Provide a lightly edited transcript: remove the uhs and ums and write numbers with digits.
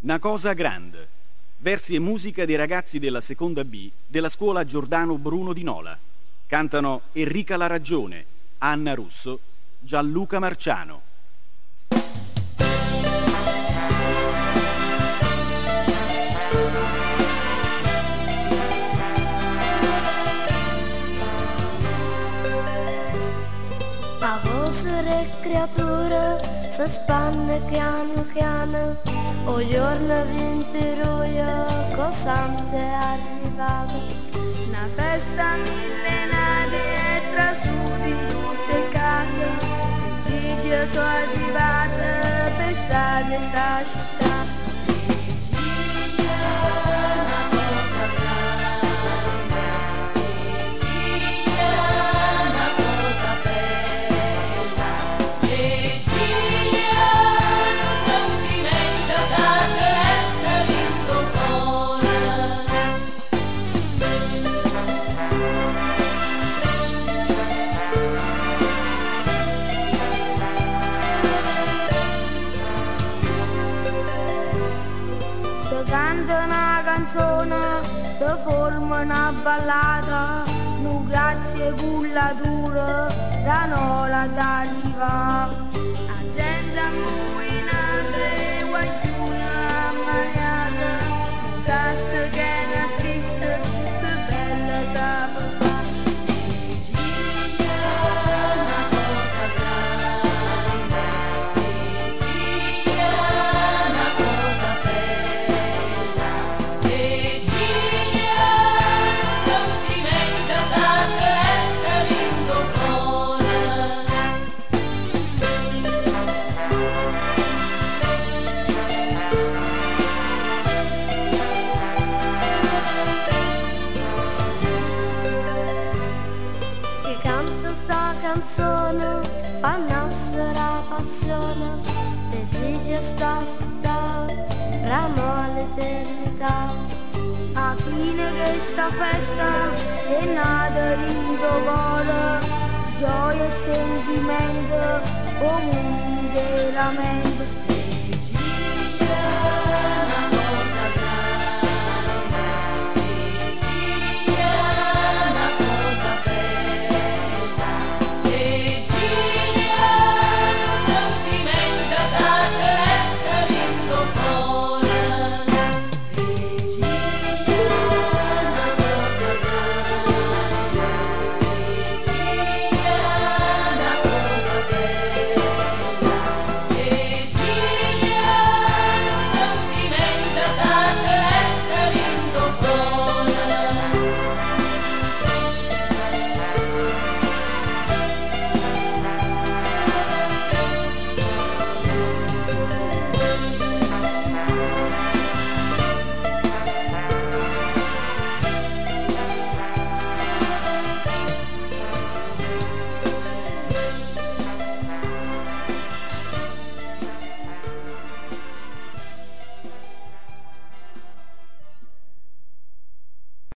'Na cosa grande. Versi e musica dei ragazzi della seconda B della scuola Giordano Bruno di Nola. Cantano Enrica La Ragione, Anna Russo, Gianluca Marciano. A vostre creature si spanne piano piano, o giorno vinteroia cosante è arrivato. Una festa millenaria è trasuta in tutte case, il Giglio sono arrivate per stare sta città. Canta una canzone, si forma una ballata, nu grazie cullatura, da Nola d'arriva. La gente ammuinata e guagliuna ammaliata, sarta che è un artista, che bella sape fa. Canzone fa nascere la passione per Giglio sta città, ramo l'eternità. A fine questa festa è nata in tuo cuore, gioia e sentimento, come un interamente.